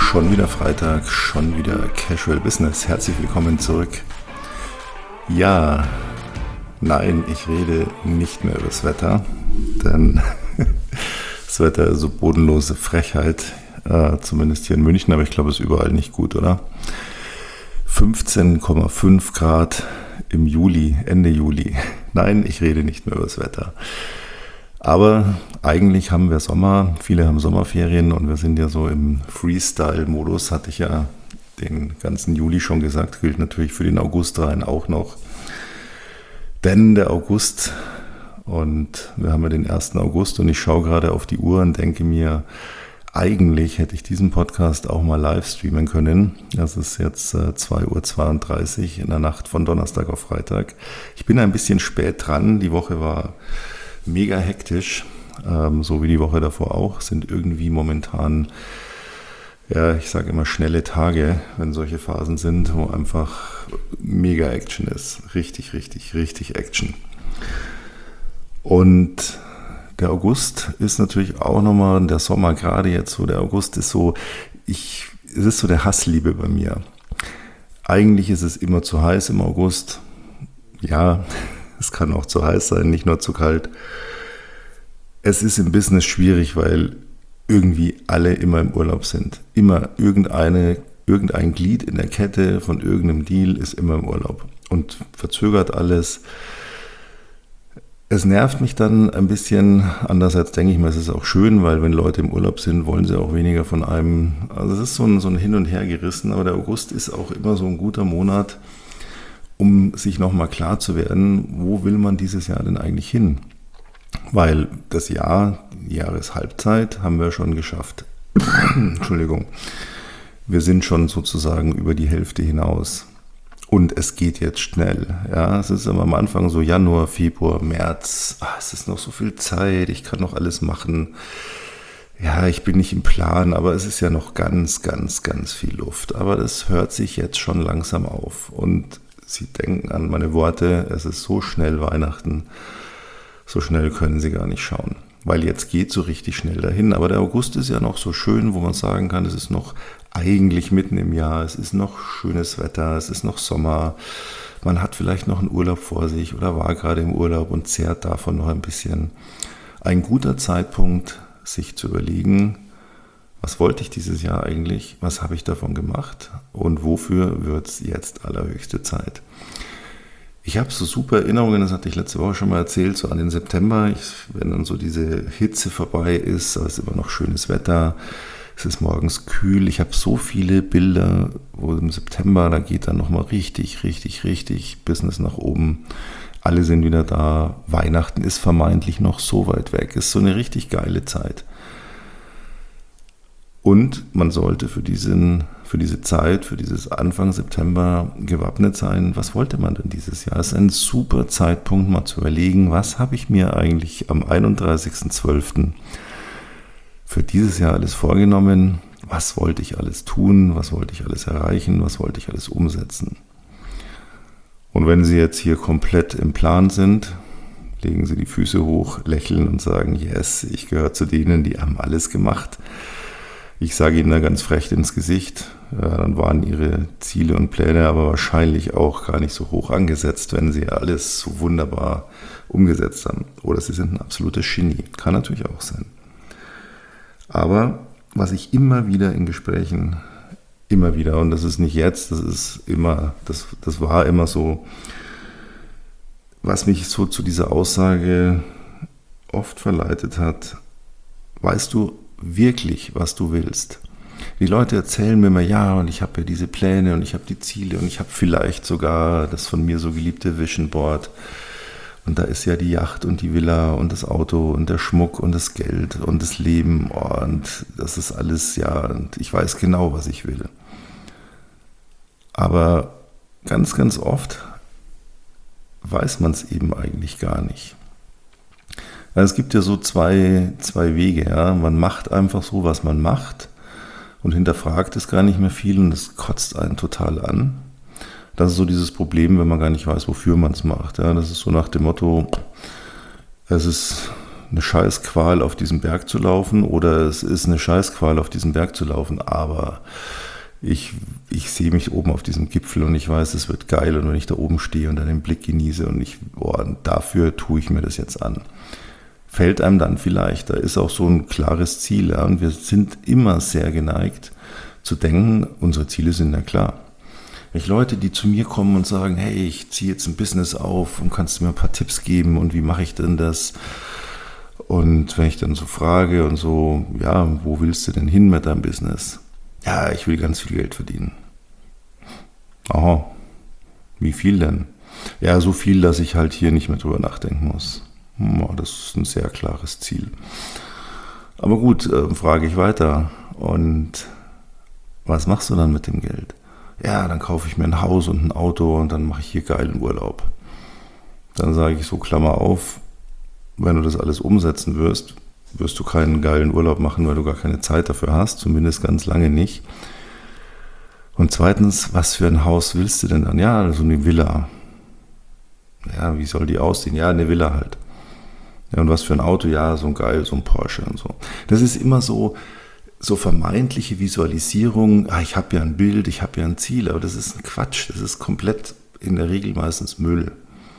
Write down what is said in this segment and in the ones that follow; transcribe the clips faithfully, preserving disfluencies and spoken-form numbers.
Schon wieder Freitag, schon wieder Casual Business. Herzlich willkommen zurück. Ja, nein, ich rede nicht mehr über das Wetter, denn das Wetter ist so bodenlose Frechheit, äh, zumindest hier in München, aber ich glaube, es ist überall nicht gut, oder? fünfzehn Komma fünf Grad im Juli, Ende Juli. Nein, ich rede nicht mehr über das Wetter. Aber eigentlich haben wir Sommer, viele haben Sommerferien und wir sind ja so im Freestyle-Modus, hatte ich ja den ganzen Juli schon gesagt, gilt natürlich für den August rein auch noch. Denn der August, und wir haben ja den ersten August und ich schaue gerade auf die Uhr und denke mir, eigentlich hätte ich diesen Podcast auch mal live streamen können. Das ist jetzt äh, zwei Uhr zweiunddreißig in der Nacht von Donnerstag auf Freitag. Ich bin ein bisschen spät dran, die Woche war mega hektisch, ähm, so wie die Woche davor auch, sind irgendwie momentan, ja, ich sage immer schnelle Tage, wenn solche Phasen sind, wo einfach mega Action ist. Richtig, richtig, richtig Action. Und der August ist natürlich auch nochmal, der Sommer gerade jetzt so, der August ist so, ich, es ist so der Hassliebe bei mir. Eigentlich ist es immer zu heiß im August, ja, es kann auch zu heiß sein, nicht nur zu kalt. Es ist im Business schwierig, weil irgendwie alle immer im Urlaub sind. Immer irgendeine, irgendein Glied in der Kette von irgendeinem Deal ist immer im Urlaub und verzögert alles. Es nervt mich dann ein bisschen. Andererseits denke ich mir, es ist auch schön, weil wenn Leute im Urlaub sind, wollen sie auch weniger von einem. Also es ist so ein, so ein Hin und Her gerissen, aber der August ist auch immer so ein guter Monat, um sich nochmal klar zu werden, wo will man dieses Jahr denn eigentlich hin? Weil das Jahr, die Jahreshalbzeit, haben wir schon geschafft. Entschuldigung. Wir sind schon sozusagen über die Hälfte hinaus. Und es geht jetzt schnell. Ja, es ist immer am Anfang so Januar, Februar, März. Ah, es ist noch so viel Zeit, ich kann noch alles machen. Ja, ich bin nicht im Plan, aber es ist ja noch ganz, ganz, ganz viel Luft. Aber das hört sich jetzt schon langsam auf. Und Sie denken an meine Worte, es ist so schnell Weihnachten, so schnell können Sie gar nicht schauen. Weil jetzt geht so richtig schnell dahin. Aber der August ist ja noch so schön, wo man sagen kann, es ist noch eigentlich mitten im Jahr, es ist noch schönes Wetter, es ist noch Sommer. Man hat vielleicht noch einen Urlaub vor sich oder war gerade im Urlaub und zehrt davon noch ein bisschen. Ein guter Zeitpunkt, sich zu überlegen, was wollte ich dieses Jahr eigentlich? Was habe ich davon gemacht? Und wofür wird es jetzt allerhöchste Zeit? Ich habe so super Erinnerungen, das hatte ich letzte Woche schon mal erzählt, so an den September, ich, wenn dann so diese Hitze vorbei ist, es ist immer noch schönes Wetter, es ist morgens kühl. Ich habe so viele Bilder, wo im September, da geht dann nochmal richtig, richtig, richtig Business nach oben. Alle sind wieder da, Weihnachten ist vermeintlich noch so weit weg, ist so eine richtig geile Zeit. Und man sollte für, diesen, für diese Zeit, für dieses Anfang September gewappnet sein. Was wollte man denn dieses Jahr? Es ist ein super Zeitpunkt, mal zu überlegen, was habe ich mir eigentlich am einunddreißigsten zwölften für dieses Jahr alles vorgenommen? Was wollte ich alles tun? Was wollte ich alles erreichen? Was wollte ich alles umsetzen? Und wenn Sie jetzt hier komplett im Plan sind, legen Sie die Füße hoch, lächeln und sagen, yes, ich gehöre zu denen, die haben alles gemacht. Ich sage Ihnen da ganz frech ins Gesicht, ja, dann waren Ihre Ziele und Pläne aber wahrscheinlich auch gar nicht so hoch angesetzt, wenn Sie alles so wunderbar umgesetzt haben. Oder Sie sind ein absolutes Genie. Kann natürlich auch sein. Aber was ich immer wieder in Gesprächen, immer wieder, und das ist nicht jetzt, das ist immer, das, das war immer so, was mich so zu dieser Aussage oft verleitet hat, weißt du wirklich, was du willst? Die Leute erzählen mir immer, ja, und ich habe ja diese Pläne und ich habe die Ziele und ich habe vielleicht sogar das von mir so geliebte Vision Board und da ist ja die Yacht und die Villa und das Auto und der Schmuck und das Geld und das Leben und das ist alles, ja, und ich weiß genau, was ich will. Aber ganz, ganz oft weiß man es eben eigentlich gar nicht. Es gibt ja so zwei, zwei Wege. Ja. Man macht einfach so, was man macht und hinterfragt es gar nicht mehr viel und das kotzt einen total an. Das ist so dieses Problem, wenn man gar nicht weiß, wofür man es macht. Ja. Das ist so nach dem Motto, es ist eine Scheißqual, auf diesen Berg zu laufen, oder es ist eine Scheißqual, auf diesen Berg zu laufen, aber ich, ich sehe mich oben auf diesem Gipfel und ich weiß, es wird geil, und wenn ich da oben stehe und dann den Blick genieße und ich, boah, dafür tue ich mir das jetzt an. Fällt einem dann vielleicht, da ist auch so ein klares Ziel, ja, und wir sind immer sehr geneigt zu denken, unsere Ziele sind ja klar. Wenn ich Leute, die zu mir kommen und sagen, hey, ich ziehe jetzt ein Business auf und kannst du mir ein paar Tipps geben und wie mache ich denn das? Und wenn ich dann so frage und so, ja, wo willst du denn hin mit deinem Business? Ja, ich will ganz viel Geld verdienen. Aha, wie viel denn? Ja, so viel, dass ich halt hier nicht mehr drüber nachdenken muss. Das ist ein sehr klares Ziel. Aber gut, äh, frage ich weiter. Und was machst du dann mit dem Geld? Ja, dann kaufe ich mir ein Haus und ein Auto und dann mache ich hier geilen Urlaub. Dann sage ich so, Klammer auf, wenn du das alles umsetzen wirst, wirst du keinen geilen Urlaub machen, weil du gar keine Zeit dafür hast, zumindest ganz lange nicht. Und zweitens, was für ein Haus willst du denn dann? Ja, so also eine Villa. Ja, wie soll die aussehen? Ja, eine Villa halt. Ja, und was für ein Auto? Ja, so ein geil, so ein Porsche und so. Das ist immer so, so vermeintliche Visualisierung. Ah, ich habe ja ein Bild, ich habe ja ein Ziel, aber das ist ein Quatsch. Das ist komplett in der Regel meistens Müll.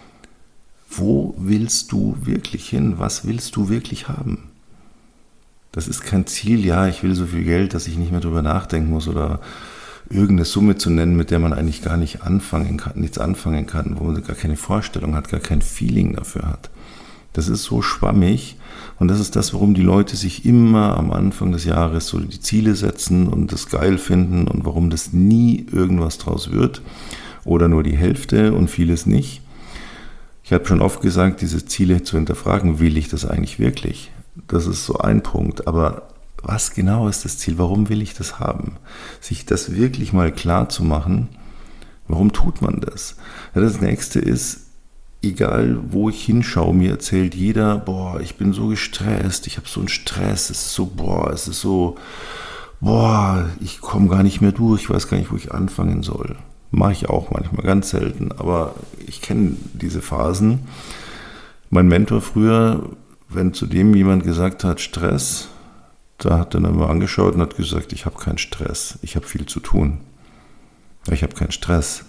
Wo willst du wirklich hin? Was willst du wirklich haben? Das ist kein Ziel, ja, ich will so viel Geld, dass ich nicht mehr drüber nachdenken muss, oder irgendeine Summe zu nennen, mit der man eigentlich gar nicht anfangen kann, nichts anfangen kann, wo man gar keine Vorstellung hat, gar kein Feeling dafür hat. Das ist so schwammig, und das ist das, warum die Leute sich immer am Anfang des Jahres so die Ziele setzen und das geil finden, und warum das nie irgendwas draus wird oder nur die Hälfte und vieles nicht. Ich habe schon oft gesagt, diese Ziele zu hinterfragen, will ich das eigentlich wirklich? Das ist so ein Punkt, aber was genau ist das Ziel? Warum will ich das haben? Sich das wirklich mal klar zu machen, warum tut man das? Ja, das nächste ist, egal wo ich hinschaue, mir erzählt jeder, boah, ich bin so gestresst, ich habe so einen Stress, es ist so, boah, es ist so, boah, ich komme gar nicht mehr durch, ich weiß gar nicht, wo ich anfangen soll. Mache ich auch manchmal, ganz selten, aber ich kenne diese Phasen. Mein Mentor früher, wenn zu dem jemand gesagt hat, Stress, da hat er dann immer angeschaut und hat gesagt, ich habe keinen Stress, ich habe viel zu tun. Ich habe keinen Stress.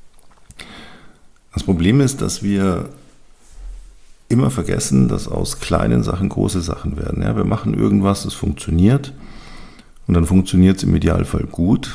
Das Problem ist, dass wir immer vergessen, dass aus kleinen Sachen große Sachen werden. Ja, wir machen irgendwas, das funktioniert, und dann funktioniert es im Idealfall gut,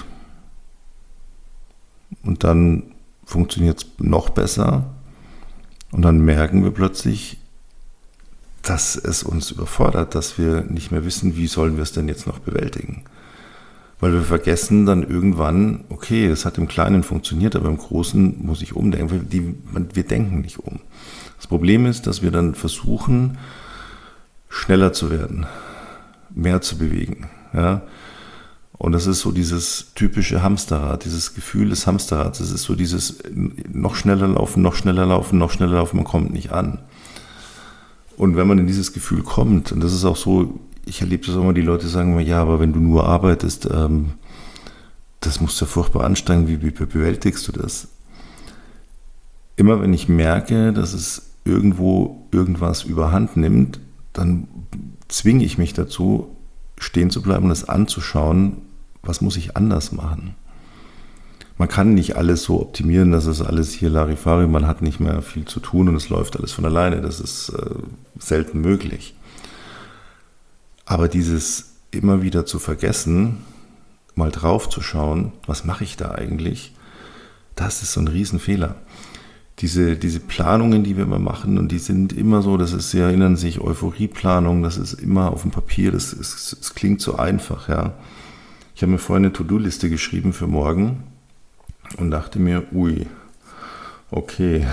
und dann funktioniert es noch besser, und dann merken wir plötzlich, dass es uns überfordert, dass wir nicht mehr wissen, wie sollen wir es denn jetzt noch bewältigen. Weil wir vergessen dann irgendwann, okay, das hat im Kleinen funktioniert, aber im Großen muss ich umdenken. Die, wir denken nicht um. Das Problem ist, dass wir dann versuchen, schneller zu werden, mehr zu bewegen. Ja? Und das ist so dieses typische Hamsterrad, dieses Gefühl des Hamsterrads. Das ist so dieses noch schneller laufen, noch schneller laufen, noch schneller laufen, man kommt nicht an. Und wenn man in dieses Gefühl kommt, und das ist auch so, ich erlebe das auch immer, die Leute sagen immer, ja, aber wenn du nur arbeitest, ähm, das muss ja furchtbar anstrengend, wie, wie bewältigst du das? Immer wenn ich merke, dass es irgendwo irgendwas überhand nimmt, dann zwinge ich mich dazu, stehen zu bleiben und das anzuschauen, was muss ich anders machen. Man kann nicht alles so optimieren, dass es alles hier Larifari, man hat nicht mehr viel zu tun und es läuft alles von alleine. Das ist äh, selten möglich. Aber dieses immer wieder zu vergessen, mal drauf zu schauen, was mache ich da eigentlich, das ist so ein Riesenfehler. Diese, diese Planungen, die wir immer machen, und die sind immer so, das ist, Sie erinnern sich, Euphorieplanung, das ist immer auf dem Papier, das, ist, das klingt so einfach, ja. Ich habe mir vorhin eine To-Do-Liste geschrieben für morgen und dachte mir, ui, okay,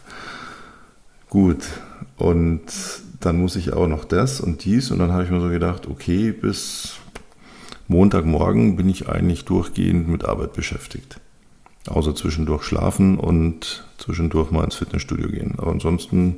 gut, und dann muss ich auch noch das und dies, und dann habe ich mir so gedacht, okay, bis Montagmorgen bin ich eigentlich durchgehend mit Arbeit beschäftigt. Außer zwischendurch schlafen und zwischendurch mal ins Fitnessstudio gehen. Aber ansonsten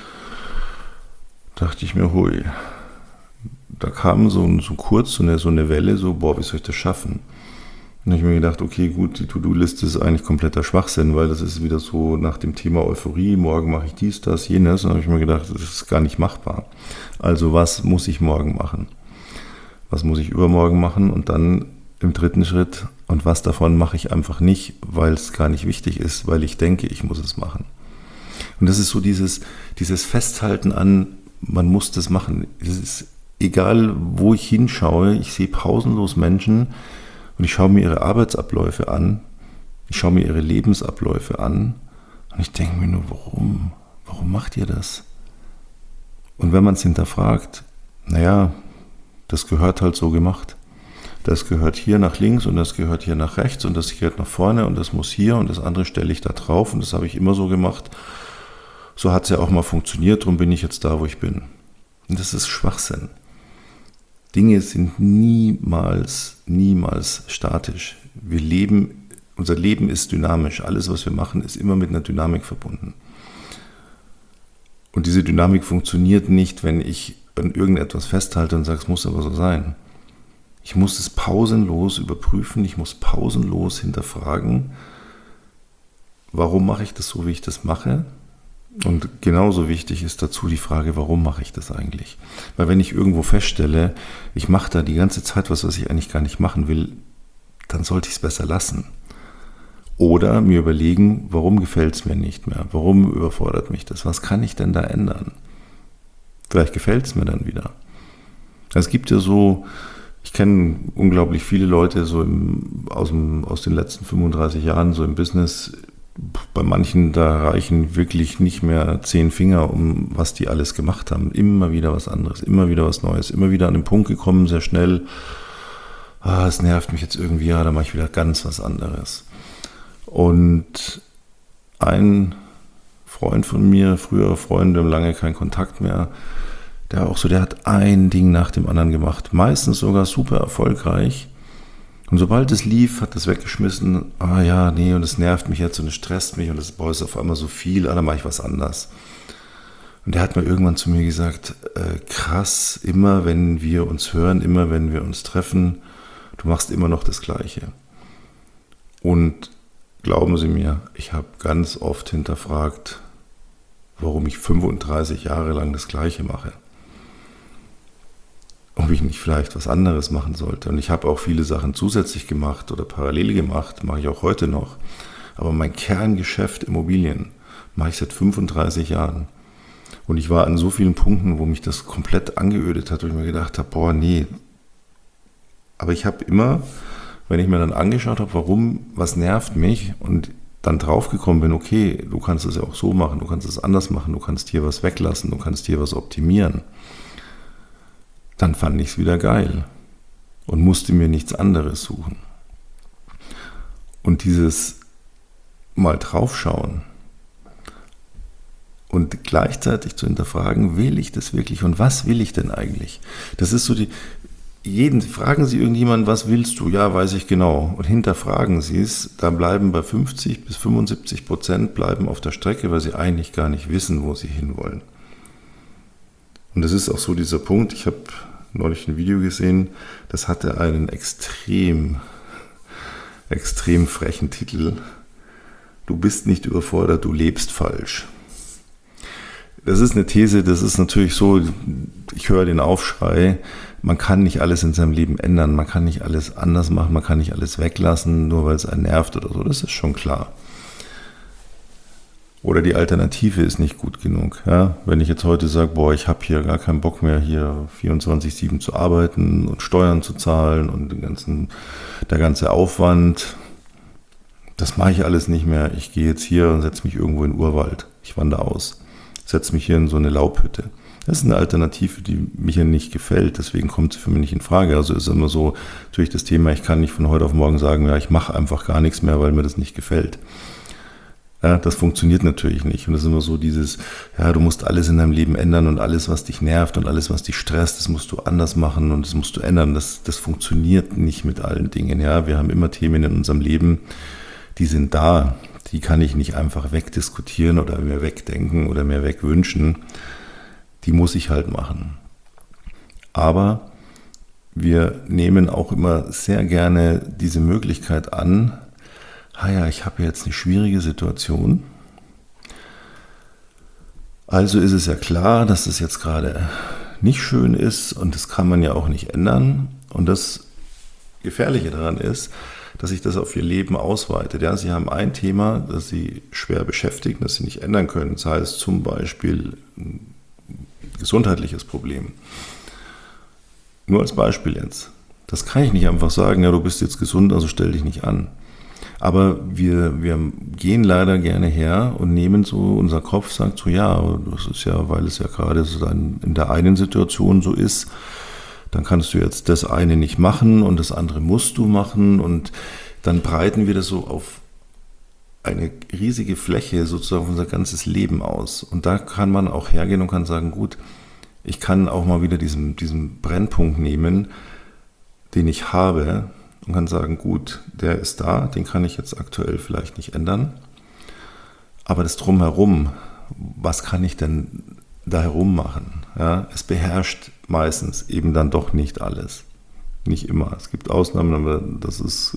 dachte ich mir, hui, da kam so, so kurz so eine, so eine Welle, so, boah, wie soll ich das schaffen? Und dann habe ich mir gedacht, okay, gut, die To-Do-Liste ist eigentlich kompletter Schwachsinn, weil das ist wieder so nach dem Thema Euphorie, morgen mache ich dies, das, jenes. Und dann habe ich mir gedacht, das ist gar nicht machbar. Also was muss ich morgen machen? Was muss ich übermorgen machen? Und dann im dritten Schritt, und was davon mache ich einfach nicht, weil es gar nicht wichtig ist, weil ich denke, ich muss es machen. Und das ist so dieses, dieses Festhalten an, man muss das machen. Es ist egal, wo ich hinschaue, ich sehe pausenlos Menschen und ich schaue mir ihre Arbeitsabläufe an, ich schaue mir ihre Lebensabläufe an und ich denke mir nur, warum? Warum macht ihr das? Und wenn man es hinterfragt, naja, das gehört halt so gemacht. Das gehört hier nach links und das gehört hier nach rechts und das gehört nach vorne und das muss hier und das andere stelle ich da drauf und das habe ich immer so gemacht. So hat es ja auch mal funktioniert, darum bin ich jetzt da, wo ich bin. Und das ist Schwachsinn. Dinge sind niemals, niemals statisch. Wir leben, unser Leben ist dynamisch. Alles, was wir machen, ist immer mit einer Dynamik verbunden. Und diese Dynamik funktioniert nicht, wenn ich an irgendetwas festhalte und sage, es muss aber so sein. Ich muss es pausenlos überprüfen, ich muss pausenlos hinterfragen, warum mache ich das so, wie ich das mache? Und genauso wichtig ist dazu die Frage, warum mache ich das eigentlich? Weil wenn ich irgendwo feststelle, ich mache da die ganze Zeit was, was ich eigentlich gar nicht machen will, dann sollte ich es besser lassen. Oder mir überlegen, warum gefällt es mir nicht mehr? Warum überfordert mich das? Was kann ich denn da ändern? Vielleicht gefällt es mir dann wieder. Es gibt ja so, ich kenne unglaublich viele Leute so im, aus, dem, aus den letzten fünfunddreißig Jahren so im Business. Bei manchen, da reichen wirklich nicht mehr zehn Finger, um was die alles gemacht haben. Immer wieder was anderes, immer wieder was Neues, immer wieder an den Punkt gekommen, sehr schnell. Ah, es nervt mich jetzt irgendwie, ja, dann mache ich wieder ganz was anderes. Und ein Freund von mir, früherer Freund, wir haben lange keinen Kontakt mehr, der auch so, der hat ein Ding nach dem anderen gemacht, meistens sogar super erfolgreich. Und sobald es lief, hat das weggeschmissen, ah ja, nee, und es nervt mich jetzt und es stresst mich und es boah, ist auf einmal so viel, ah, dann mache ich was anders. Und der hat mir irgendwann zu mir gesagt, äh, krass, immer wenn wir uns hören, immer wenn wir uns treffen, du machst immer noch das Gleiche. Und glauben Sie mir, ich habe ganz oft hinterfragt, warum ich fünfunddreißig Jahre lang das Gleiche mache. Ob ich nicht vielleicht was anderes machen sollte. Und ich habe auch viele Sachen zusätzlich gemacht oder parallel gemacht, mache ich auch heute noch. Aber mein Kerngeschäft Immobilien mache ich seit fünfunddreißig Jahren. Und ich war an so vielen Punkten, wo mich das komplett angeödet hat, wo ich mir gedacht habe, boah, nee. Aber ich habe immer, wenn ich mir dann angeschaut habe, warum, was nervt mich und dann draufgekommen bin, okay, du kannst es ja auch so machen, du kannst es anders machen, du kannst hier was weglassen, du kannst hier was optimieren. Dann fand ich es wieder geil und musste mir nichts anderes suchen. Und dieses mal draufschauen und gleichzeitig zu hinterfragen, will ich das wirklich und was will ich denn eigentlich? Das ist so die, jeden, fragen Sie irgendjemanden, was willst du? Ja, weiß ich genau. Und hinterfragen Sie es, da bleiben bei fünfzig bis fünfundsiebzig Prozent bleiben auf der Strecke, weil sie eigentlich gar nicht wissen, wo sie hinwollen. Und das ist auch so dieser Punkt, ich habe neulich ein Video gesehen, das hatte einen extrem, extrem frechen Titel. Du bist nicht überfordert, du lebst falsch. Das ist eine These, das ist natürlich so, ich höre den Aufschrei, man kann nicht alles in seinem Leben ändern, man kann nicht alles anders machen, man kann nicht alles weglassen, nur weil es einen nervt oder so, das ist schon klar. Oder die Alternative ist nicht gut genug. Ja? Wenn ich jetzt heute sage, boah, ich habe hier gar keinen Bock mehr, hier vierundzwanzig sieben zu arbeiten und Steuern zu zahlen und den ganzen, der ganze Aufwand, das mache ich alles nicht mehr. Ich gehe jetzt hier und setze mich irgendwo in den Urwald. Ich wandere aus. Setze mich hier in so eine Laubhütte. Das ist eine Alternative, die mir nicht gefällt. Deswegen kommt sie für mich nicht in Frage. Also ist immer so, natürlich das Thema, ich kann nicht von heute auf morgen sagen, ja, ich mache einfach gar nichts mehr, weil mir das nicht gefällt. Ja, das funktioniert natürlich nicht. Und das ist immer so dieses, ja, du musst alles in deinem Leben ändern und alles, was dich nervt und alles, was dich stresst, das musst du anders machen und das musst du ändern. Das, das funktioniert nicht mit allen Dingen. Ja, wir haben immer Themen in unserem Leben, die sind da. Die kann ich nicht einfach wegdiskutieren oder mir wegdenken oder mir wegwünschen. Die muss ich halt machen. Aber wir nehmen auch immer sehr gerne diese Möglichkeit an, ah ja, ich habe jetzt eine schwierige Situation. Also ist es ja klar, dass das jetzt gerade nicht schön ist und das kann man ja auch nicht ändern. Und das Gefährliche daran ist, dass sich das auf ihr Leben ausweitet. Ja, sie haben ein Thema, das sie schwer beschäftigt, das sie nicht ändern können. Das heißt zum Beispiel ein gesundheitliches Problem. Nur als Beispiel jetzt. Das kann ich nicht einfach sagen, ja, du bist jetzt gesund, also stell dich nicht an. Aber wir, wir gehen leider gerne her und nehmen so, unser Kopf sagt so, ja, das ist ja, weil es ja gerade so in der einen Situation so ist, dann kannst du jetzt das eine nicht machen und das andere musst du machen und dann breiten wir das so auf eine riesige Fläche sozusagen unser ganzes Leben aus. Und da kann man auch hergehen und kann sagen, gut, ich kann auch mal wieder diesen, diesen Brennpunkt nehmen, den ich habe und kann sagen, gut, der ist da, den kann ich jetzt aktuell vielleicht nicht ändern. Aber das Drumherum, was kann ich denn da herum machen? Ja, es beherrscht meistens eben dann doch nicht alles. Nicht immer. Es gibt Ausnahmen, aber das ist,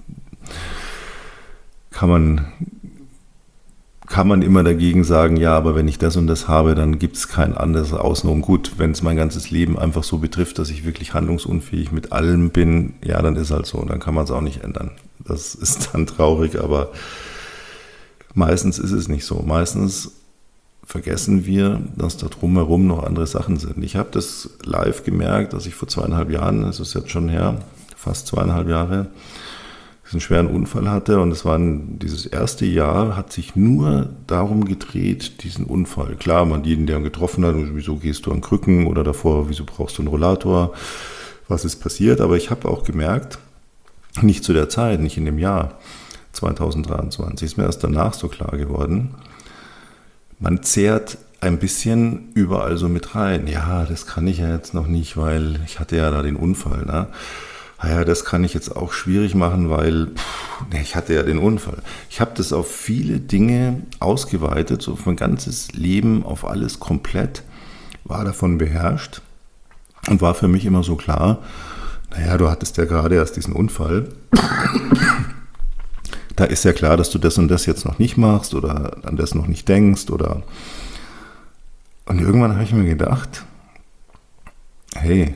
kann man, kann man immer dagegen sagen, ja, aber wenn ich das und das habe, dann gibt es kein anderes Außenrum. Gut, wenn es mein ganzes Leben einfach so betrifft, dass ich wirklich handlungsunfähig mit allem bin, ja, dann ist halt so, dann kann man es auch nicht ändern. Das ist dann traurig, aber meistens ist es nicht so. Meistens vergessen wir, dass da drumherum noch andere Sachen sind. Ich habe das live gemerkt, dass ich vor zweieinhalb Jahren, das ist jetzt schon her, fast zweieinhalb Jahre, einen schweren Unfall hatte und es war ein, dieses erste Jahr hat sich nur darum gedreht, diesen Unfall. Klar, man jeden, der ihn getroffen hat, wieso gehst du an Krücken oder davor, wieso brauchst du einen Rollator, was ist passiert, aber ich habe auch gemerkt, nicht zu der Zeit, nicht in dem Jahr zweitausenddreiundzwanzig, ist mir erst danach so klar geworden, man zehrt ein bisschen überall so mit rein. Ja, das kann ich ja jetzt noch nicht, weil ich hatte ja da den Unfall, ne? Ja, das kann ich jetzt auch schwierig machen, weil pff, ich hatte ja den Unfall. Ich habe das auf viele Dinge ausgeweitet, so auf mein ganzes Leben, auf alles komplett, war davon beherrscht und war für mich immer so klar, naja, du hattest ja gerade erst diesen Unfall. Da ist ja klar, dass du das und das jetzt noch nicht machst oder an das noch nicht denkst oder und irgendwann habe ich mir gedacht, hey,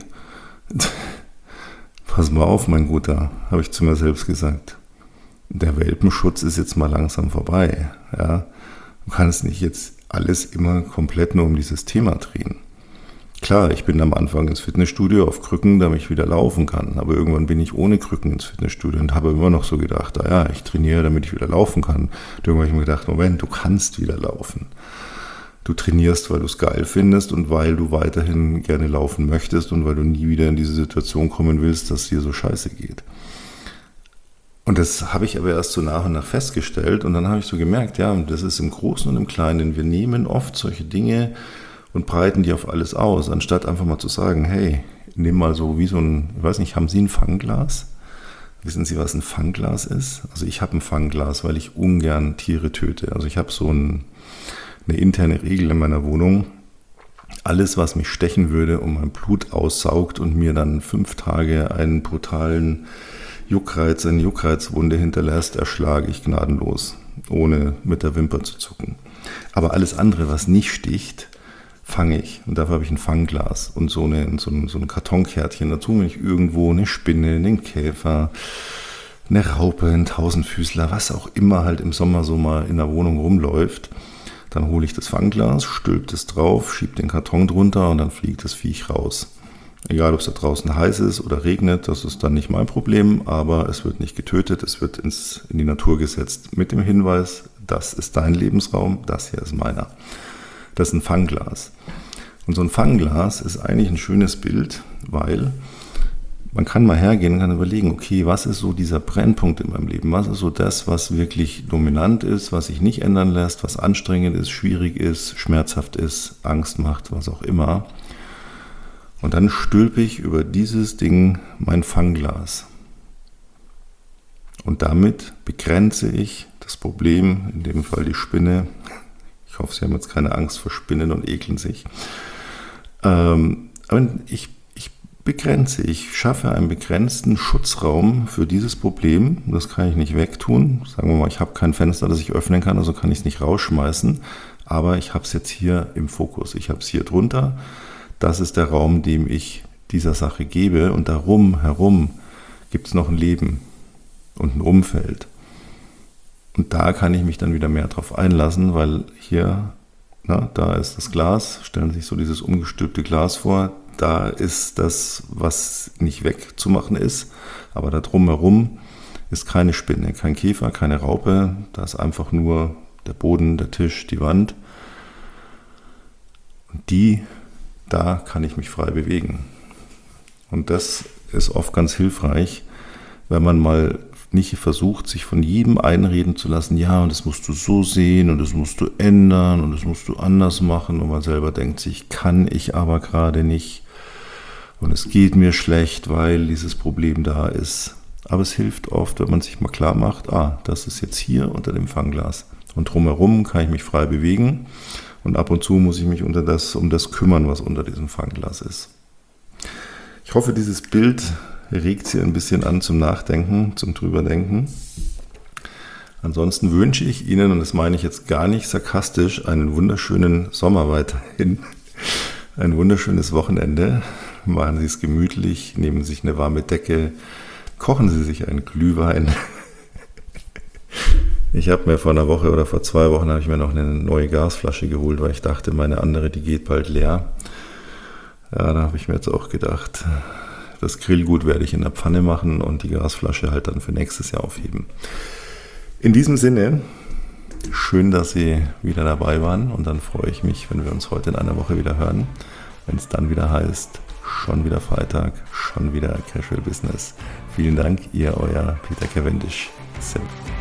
pass mal auf, mein Guter, habe ich zu mir selbst gesagt. Der Welpenschutz ist jetzt mal langsam vorbei. Ja? Du kannst nicht jetzt alles immer komplett nur um dieses Thema drehen. Klar, ich bin am Anfang ins Fitnessstudio auf Krücken, damit ich wieder laufen kann. Aber irgendwann bin ich ohne Krücken ins Fitnessstudio und habe immer noch so gedacht, ah ja, ich trainiere, damit ich wieder laufen kann. Und irgendwann habe ich mir gedacht, Moment, du kannst wieder laufen. Du trainierst, weil du es geil findest und weil du weiterhin gerne laufen möchtest und weil du nie wieder in diese Situation kommen willst, dass es dir so scheiße geht. Und das habe ich aber erst so nach und nach festgestellt und dann habe ich so gemerkt, ja, das ist im Großen und im Kleinen. Wir nehmen oft solche Dinge und breiten die auf alles aus, anstatt einfach mal zu sagen, hey, nimm mal so wie so ein, ich weiß nicht, haben Sie ein Fangglas? Wissen Sie, was ein Fangglas ist? Also ich habe ein Fangglas, weil ich ungern Tiere töte. Also ich habe so ein, eine interne Regel in meiner Wohnung. Alles, was mich stechen würde und mein Blut aussaugt und mir dann fünf Tage einen brutalen Juckreiz, eine Juckreizwunde hinterlässt, erschlage ich gnadenlos, ohne mit der Wimper zu zucken. Aber alles andere, was nicht sticht, fange ich. Und dafür habe ich ein Fangglas und so, eine, so, ein, so ein Kartonkärtchen dazu, wenn ich irgendwo eine Spinne, einen Käfer, eine Raupe, einen Tausendfüßler, was auch immer halt im Sommer so mal in der Wohnung rumläuft, dann hole ich das Fangglas, stülpe es drauf, schiebe den Karton drunter und dann fliegt das Viech raus. Egal, ob es da draußen heiß ist oder regnet, das ist dann nicht mein Problem, aber es wird nicht getötet, es wird ins, in die Natur gesetzt mit dem Hinweis, das ist dein Lebensraum, das hier ist meiner. Das ist ein Fangglas. Und so ein Fangglas ist eigentlich ein schönes Bild, weil man kann mal hergehen und kann überlegen, okay, was ist so dieser Brennpunkt in meinem Leben? Was ist so das, was wirklich dominant ist, was sich nicht ändern lässt, was anstrengend ist, schwierig ist, schmerzhaft ist, Angst macht, was auch immer. Und dann stülpe ich über dieses Ding mein Fangglas. Und damit begrenze ich das Problem, in dem Fall die Spinne. Ich hoffe, Sie haben jetzt keine Angst vor Spinnen und ekeln sich. Ähm, aber ich, ich begrenze, ich schaffe einen begrenzten Schutzraum für dieses Problem. Das kann ich nicht wegtun. Sagen wir mal, ich habe kein Fenster, das ich öffnen kann, also kann ich es nicht rausschmeißen. Aber ich habe es jetzt hier im Fokus. Ich habe es hier drunter. Das ist der Raum, dem ich dieser Sache gebe. Und darum herum gibt es noch ein Leben und ein Umfeld. Und da kann ich mich dann wieder mehr drauf einlassen, weil hier, na, da ist das Glas. Stellen Sie sich so dieses umgestülpte Glas vor. Da ist das, was nicht wegzumachen ist, aber da drumherum ist keine Spinne, kein Käfer, keine Raupe, da ist einfach nur der Boden, der Tisch, die Wand. Und die, da kann ich mich frei bewegen. Und das ist oft ganz hilfreich, wenn man mal nicht versucht, sich von jedem einreden zu lassen, ja, und das musst du so sehen und das musst du ändern und das musst du anders machen, und man selber denkt sich, kann ich aber gerade nicht. Und es geht mir schlecht, weil dieses Problem da ist. Aber es hilft oft, wenn man sich mal klar macht, ah, das ist jetzt hier unter dem Fangglas. Und drumherum kann ich mich frei bewegen. Und ab und zu muss ich mich unter das, um das kümmern, was unter diesem Fangglas ist. Ich hoffe, dieses Bild regt Sie ein bisschen an zum Nachdenken, zum Drüberdenken. Ansonsten wünsche ich Ihnen, und das meine ich jetzt gar nicht sarkastisch, einen wunderschönen Sommer weiterhin. Ein wunderschönes Wochenende. Machen Sie es gemütlich, nehmen Sie sich eine warme Decke, kochen Sie sich einen Glühwein. Ich habe mir vor einer Woche oder vor zwei Wochen habe ich mir noch eine neue Gasflasche geholt, weil ich dachte, meine andere, die geht bald leer. Ja, da habe ich mir jetzt auch gedacht, das Grillgut werde ich in der Pfanne machen und die Gasflasche halt dann für nächstes Jahr aufheben. In diesem Sinne, schön, dass Sie wieder dabei waren, und dann freue ich mich, wenn wir uns heute in einer Woche wieder hören, wenn es dann wieder heißt, schon wieder Freitag, schon wieder Casual Business. Vielen Dank, Ihr, Euer Peter Cavendish. Servus.